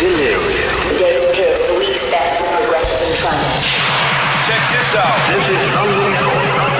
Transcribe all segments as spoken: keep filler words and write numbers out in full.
Delirium. Dave Pierce, the week's best in progressive and trance. Check this out. This is unbelievable.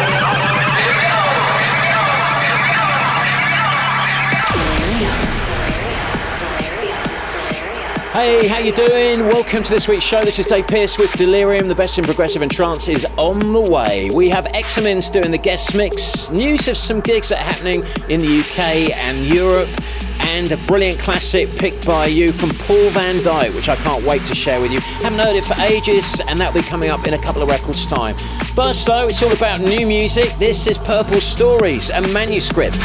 Hey, how you doing? Welcome to this week's show. This is Dave Pierce with Delirium. The best in progressive and trance is on the way. We have Examins doing the guest mix, news of some gigs that are happening in the U K and Europe, and a brilliant classic picked by you from Paul van Dyk, which I can't wait to share with you. Haven't heard it for ages, and that'll be coming up in a couple of records' time. First, though, it's all about new music. This is Purple Stories, a manuscript.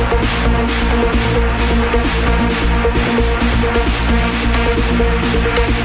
We'll be right back.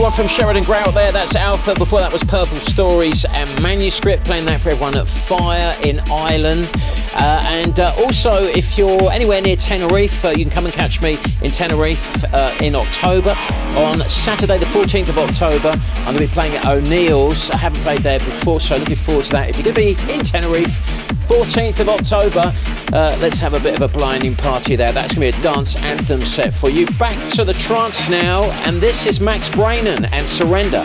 one from Sheridan Grout there, that's Alpha. Before that was Purple Stories and Manuscript, playing that for everyone at Fire in Ireland. Uh, and uh, also, if you're anywhere near Tenerife, uh, you can come and catch me in Tenerife uh, in October. On Saturday the fourteenth of October, I'm going to be playing at O'Neill's. I haven't played there before, so looking forward to that. If you're going to be in Tenerife, fourteenth of October, uh, let's have a bit of a blinding party there. That's going to be a dance anthem set for you. Back to the trance now, and this is Max Brainan and Surrender.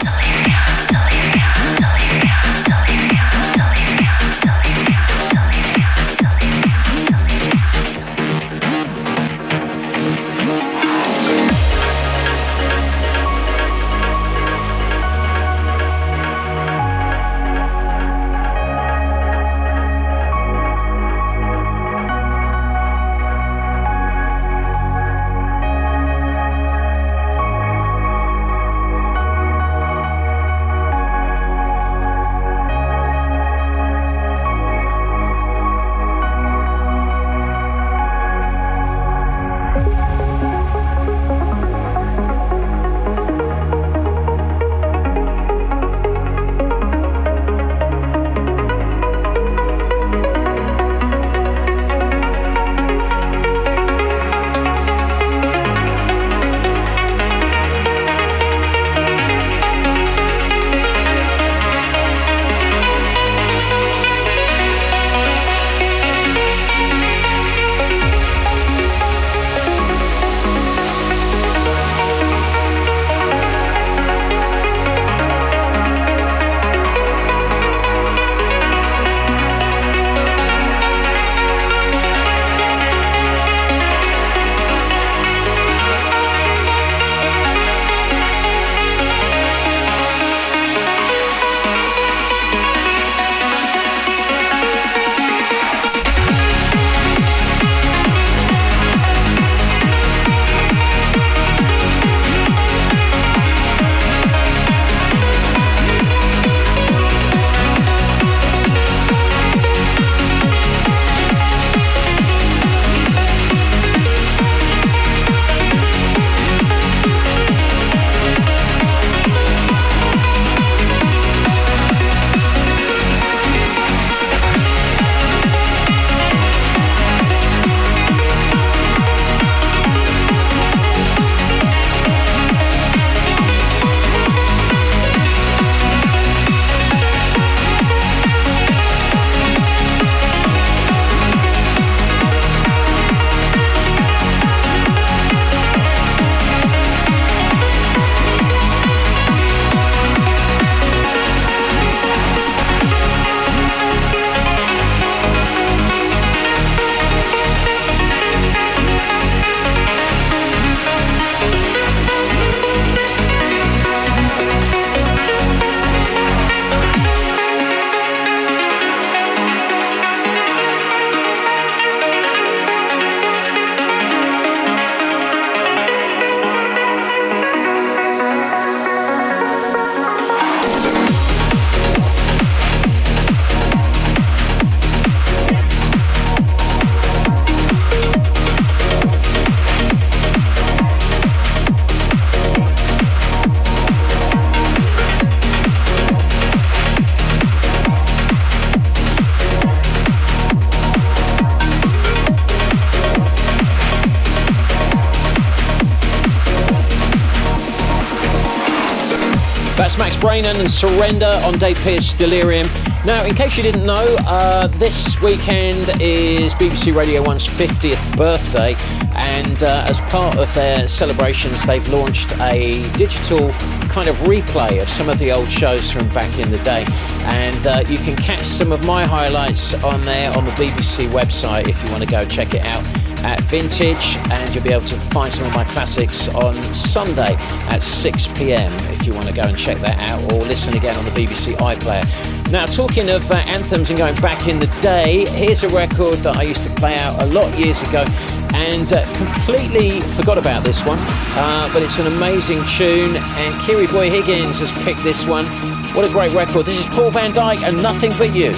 That's Max Brainan and Surrender on Dave Pearce Delirium. Now, in case you didn't know, uh, this weekend is B B C Radio one's fiftieth birthday, and uh, as part of their celebrations, they've launched a digital kind of replay of some of the old shows from back in the day. And uh, you can catch some of my highlights on there on the B B C website if you want to go check it out at Vintage, and you'll be able to find some of my classics on Sunday at six p.m. if you want to go and check that out, or listen again on the B B C iPlayer. Now, talking of uh, anthems and going back in the day, here's a record that I used to play out a lot years ago, and uh, completely forgot about this one, uh, but it's an amazing tune, and Kiri Boy Higgins has picked this one. What a great record. This is Paul van Dyk and Nothing But You.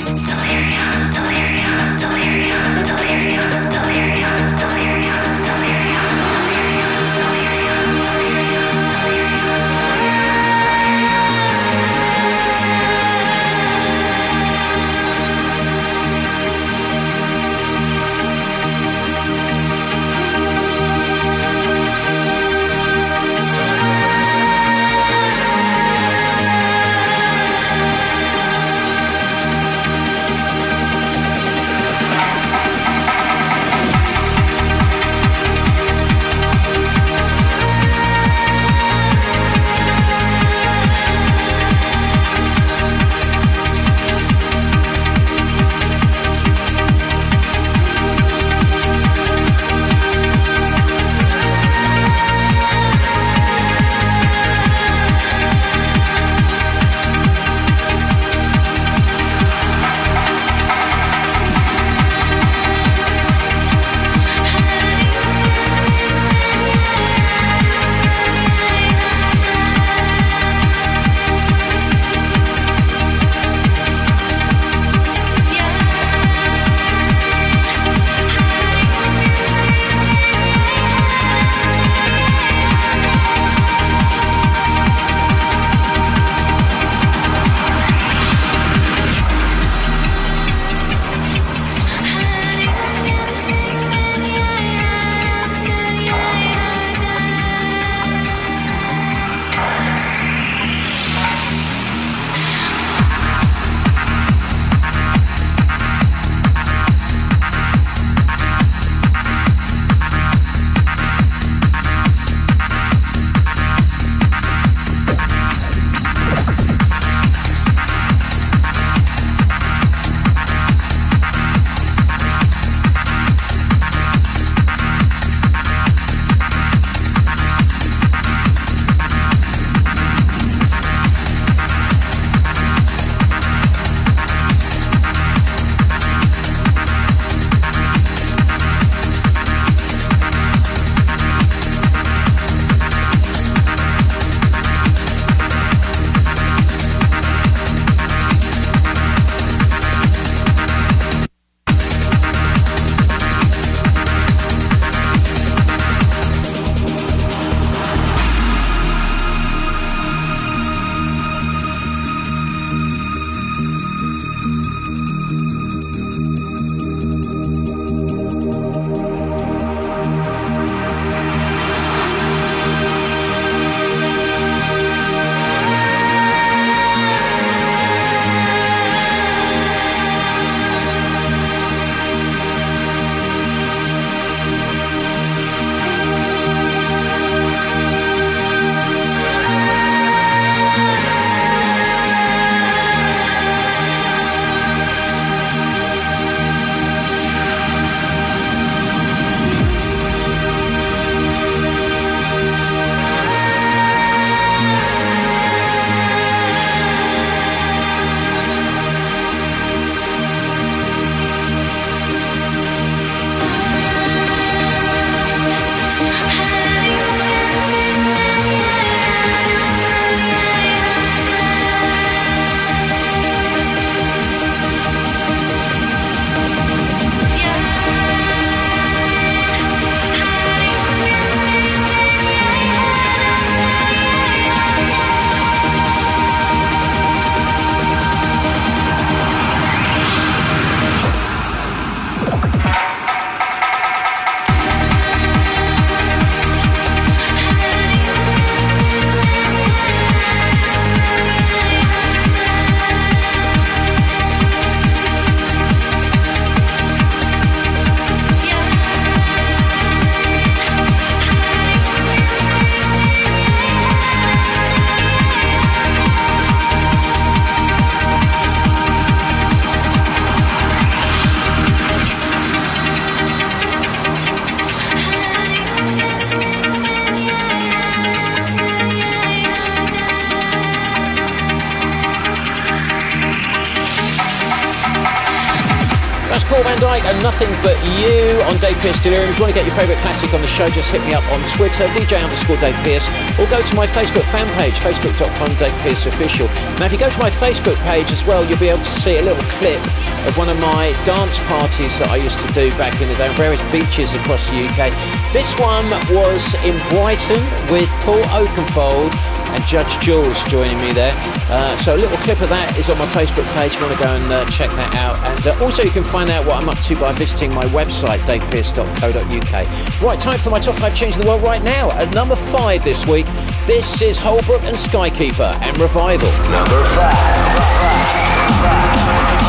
Paul Van Dyke and Nothing But You on Dave Pearce Delirium. If you want to get your favourite classic on the show, just hit me up on Twitter, D J underscore Dave Pearce, or go to my Facebook fan page, facebook.com Dave Pearce Official. Now, if you go to my Facebook page as well, you'll be able to see a little clip of one of my dance parties that I used to do back in the day on various beaches across the U K. This one was in Brighton with Paul Oakenfold and Judge Jules joining me there. Uh, so a little clip of that is on my Facebook page if you want to go and uh, check that out. And uh, also you can find out what I'm up to by visiting my website, dave pearce dot co dot uk. Right, time for my top five changing the world right now. At number five this week, this is Holbrook and Skykeeper and Revival. Number five.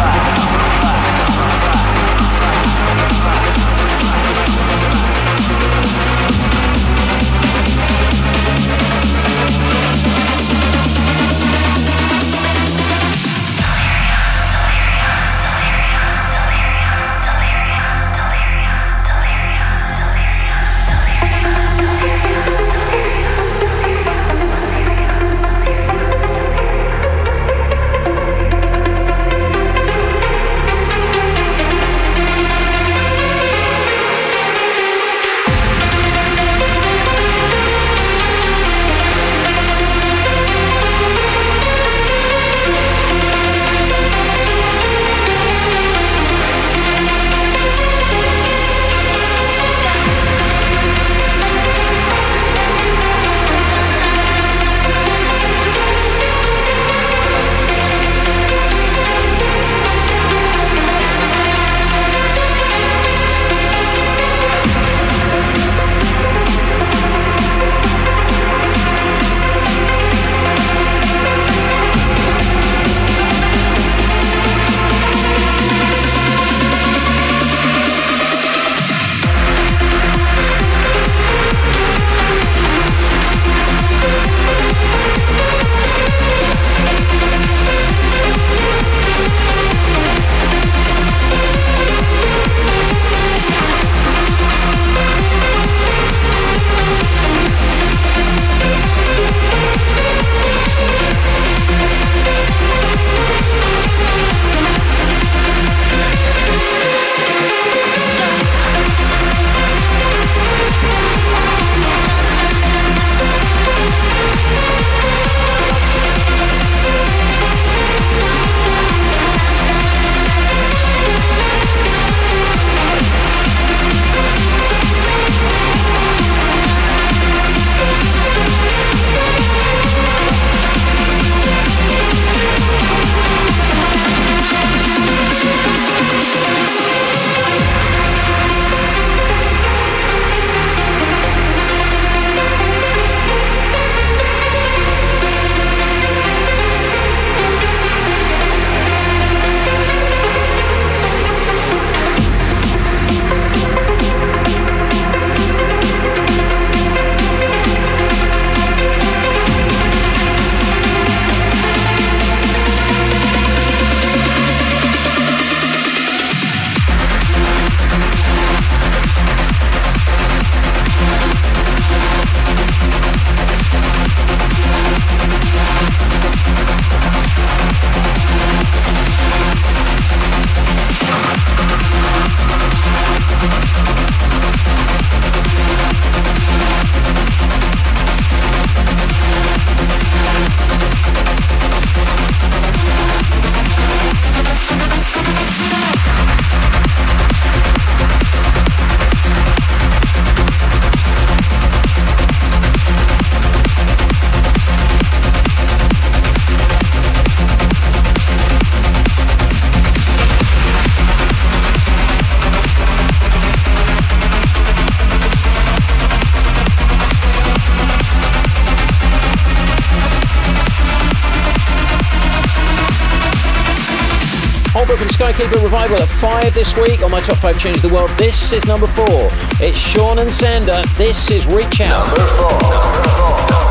Holbrook and Skykeeper Revival at five this week on my top five changes the world. This is number four. It's Sean and Sander. This is Reach Out. Number four. Number four.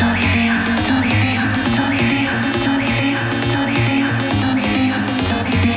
Delirium, delirium, delirium, delirium, delirium, delirium.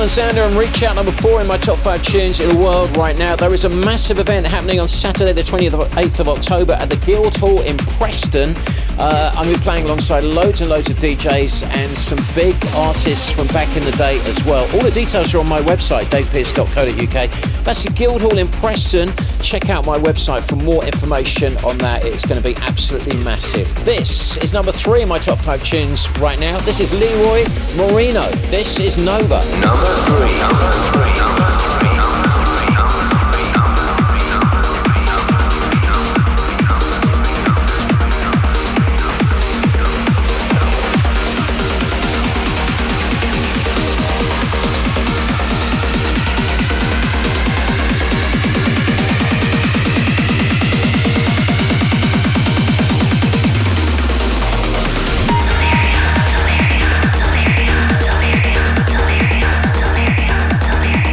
Alexander and Reach Out, number four in my top five tunes in the world right now. There is a massive event happening on Saturday the twenty-eighth of October at the Guildhall in Preston. Uh, I'm going to be playing alongside loads and loads of D Js and some big artists from back in the day as well. All the details are on my website, dave pearce dot co dot uk. That's the Guildhall in Preston. Check out my website for more information on that. It's going to be absolutely massive. This is number three in my top five tunes right now. This is Leroy Moreno. This is Nova. Number three. Number three. Number three. Delirium, delirium, delirium, delirium, delirium.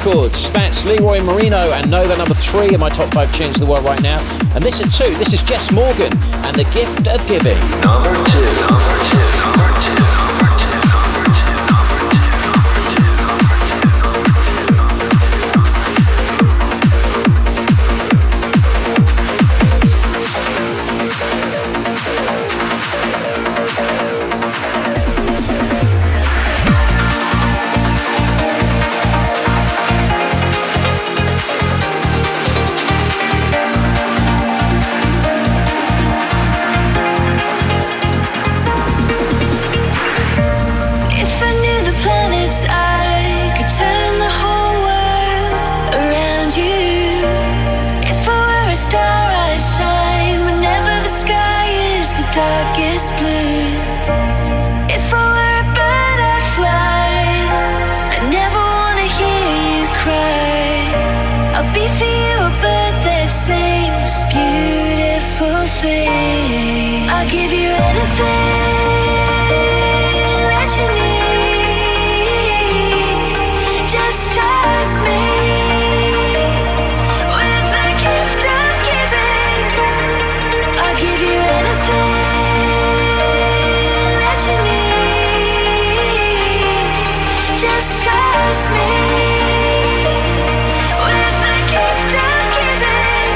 Records. That's Leroy Marino and Nova, number three of my top five tunes in the world right now. And this at two, this is Jess Morgan and The Gift of Giving. Number two, number two, number two. I'll give you anything that you need. Just trust me with the gift of giving. I'll give you anything that you need. Just trust me with the gift of giving.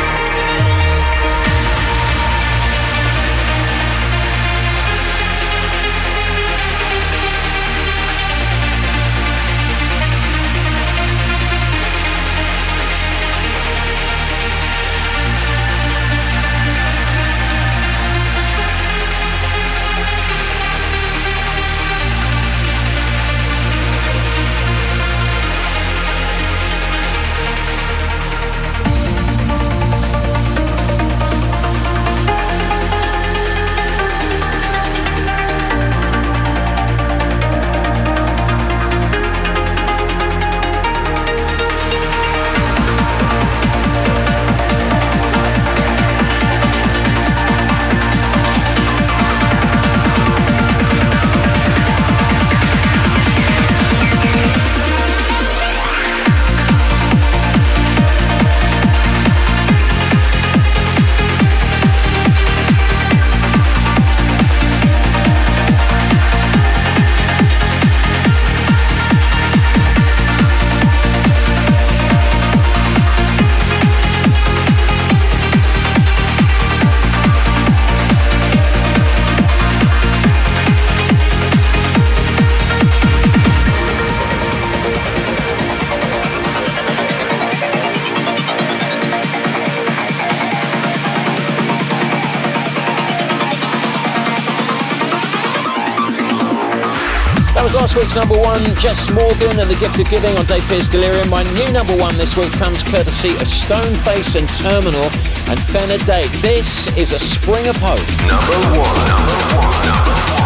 Last week's number one, Jess Morgan and The Gift of Giving on Dave Pearce Delirium. My new number one this week comes courtesy of Stoneface and Terminal and Fenner Date. This is A Spring of Hope. Number one, number one, number one.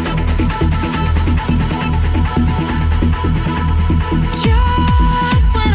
Just when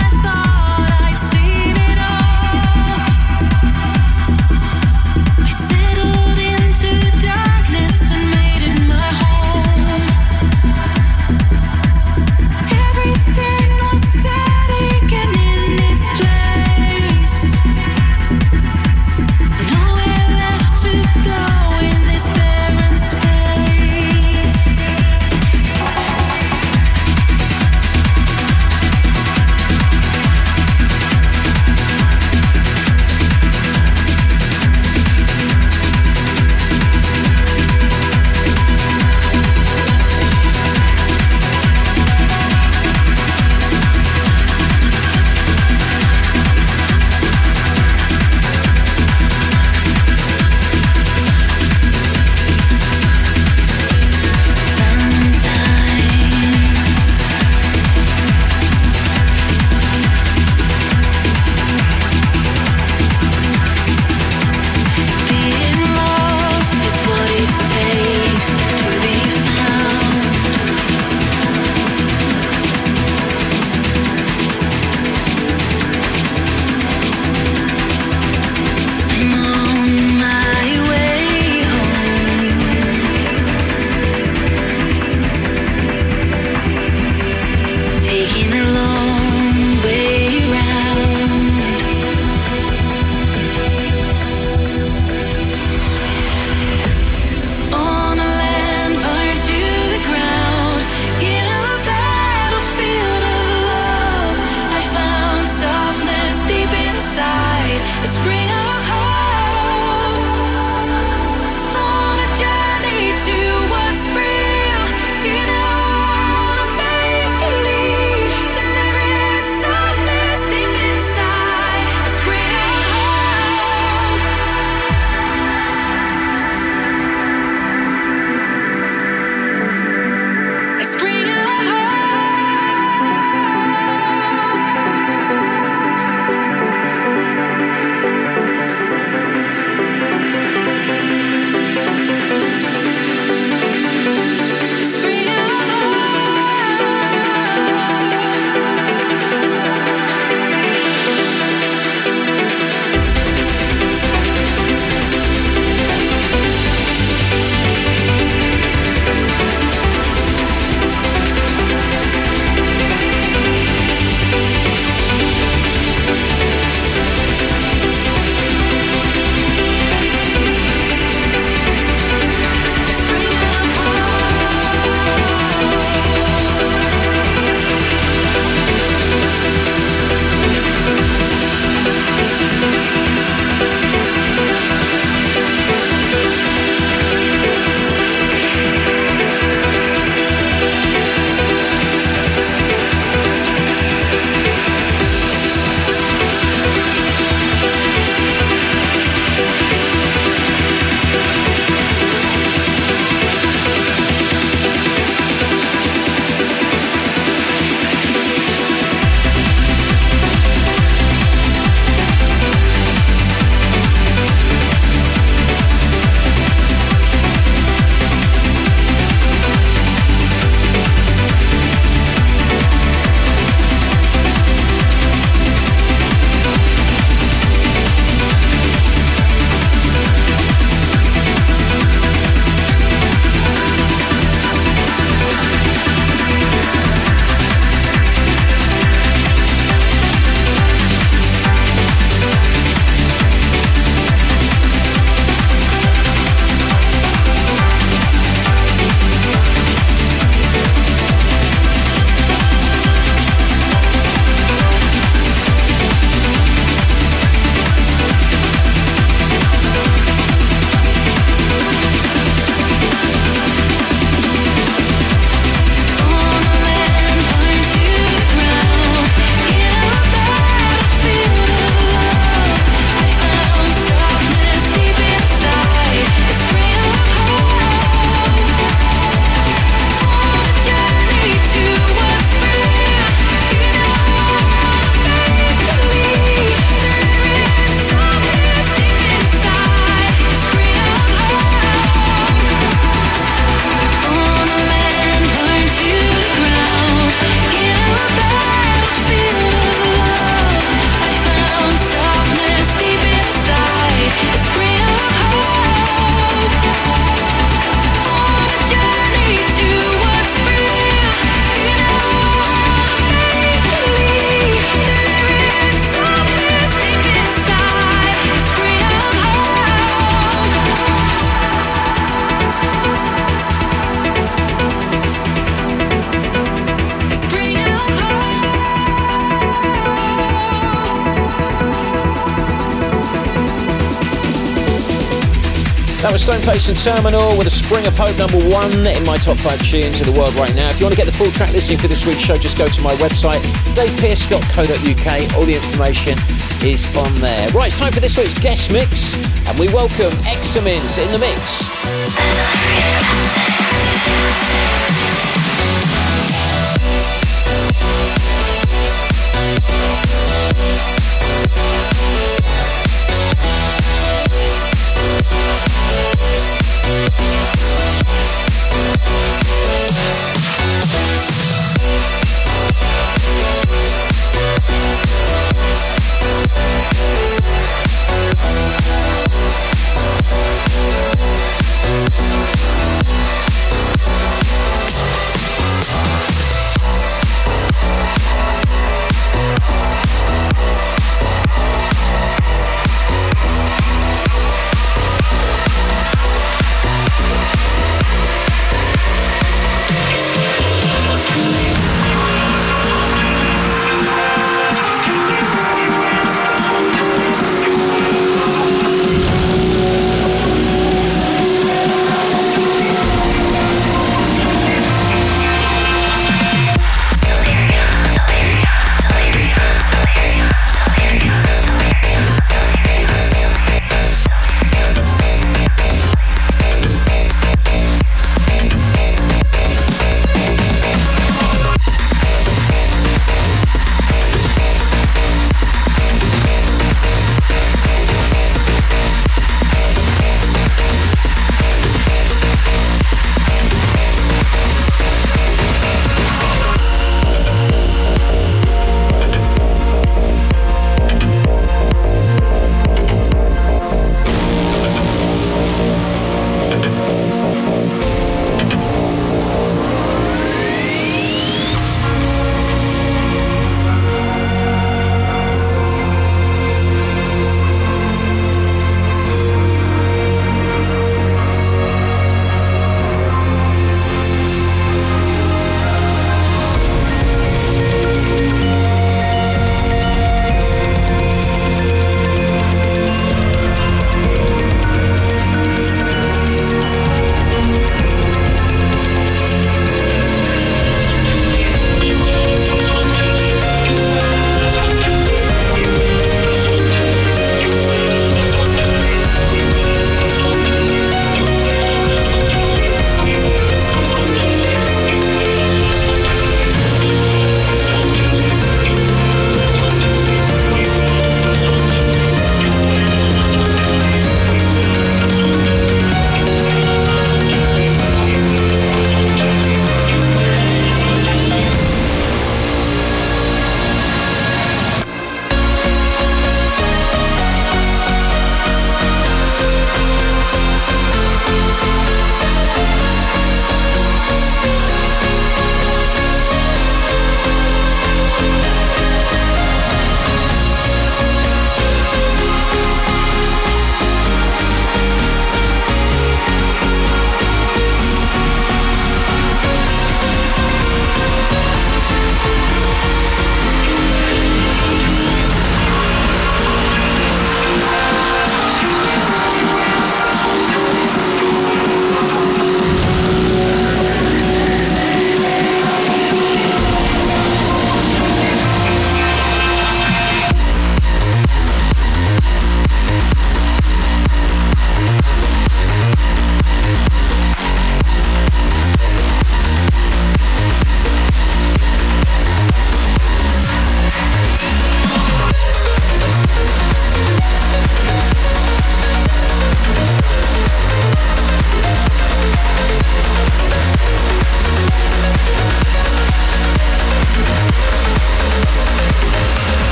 That was Stone Face and Terminal with a Spring of Hope number one in my top five tunes in the world right now. If you want to get the full track listing for this week's show, just go to my website, dave pearce dot co dot uk. All the information is on there. Right, it's time for this week's guest mix, and we welcome Examins in the mix.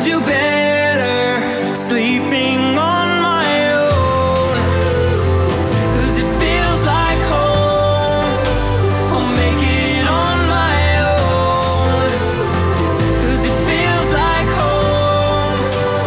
do better sleeping on my own, 'cause it feels like home. I'll make it on my own, 'cause it feels like home.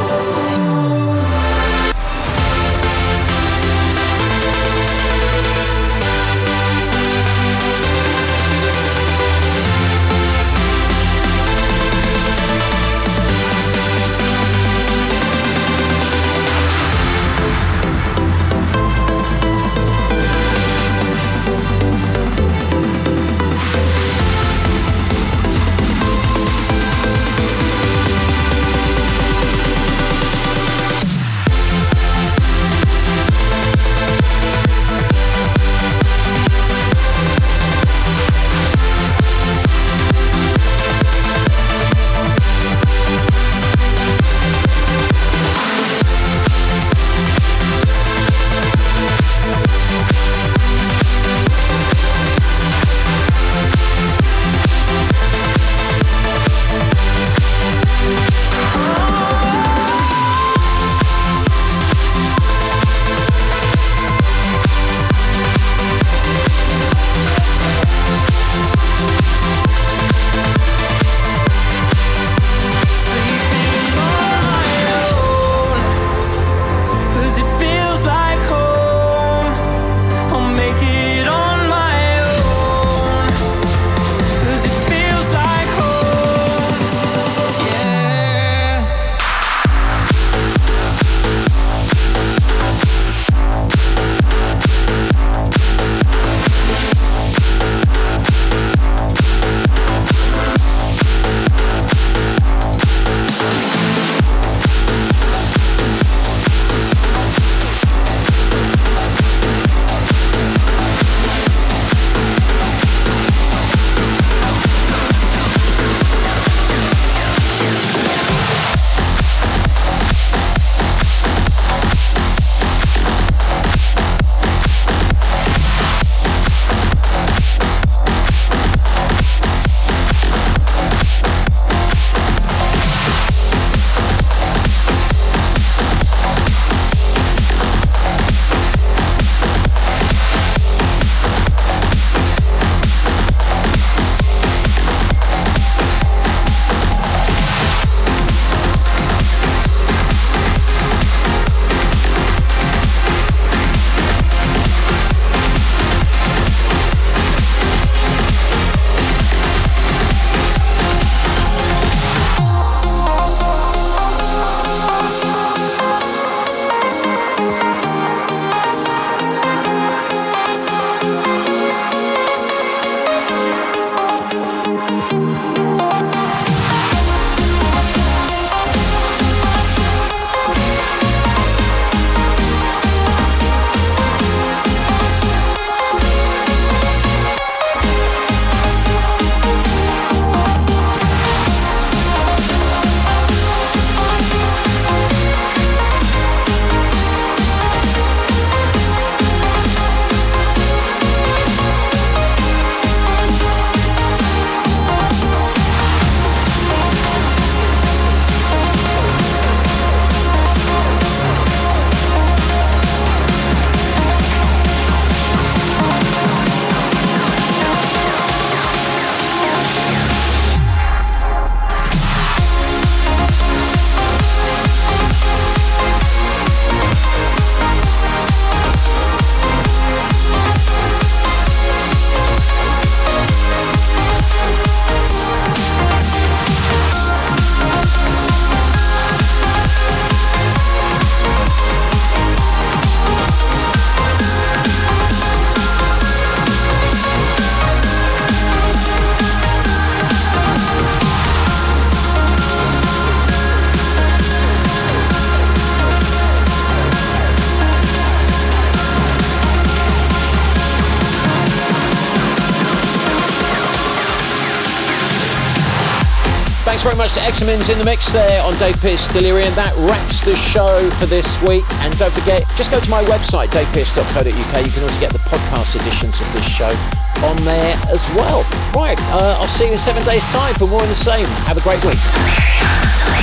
Thanks very much to Examins in the mix there on Dave Pearce Delirium. That wraps the show for this week. And don't forget, just go to my website, dave pearce dot co dot u k. You can also get the podcast editions of this show on there as well. Right, uh, I'll see you in seven days' time for more of the same. Have a great week.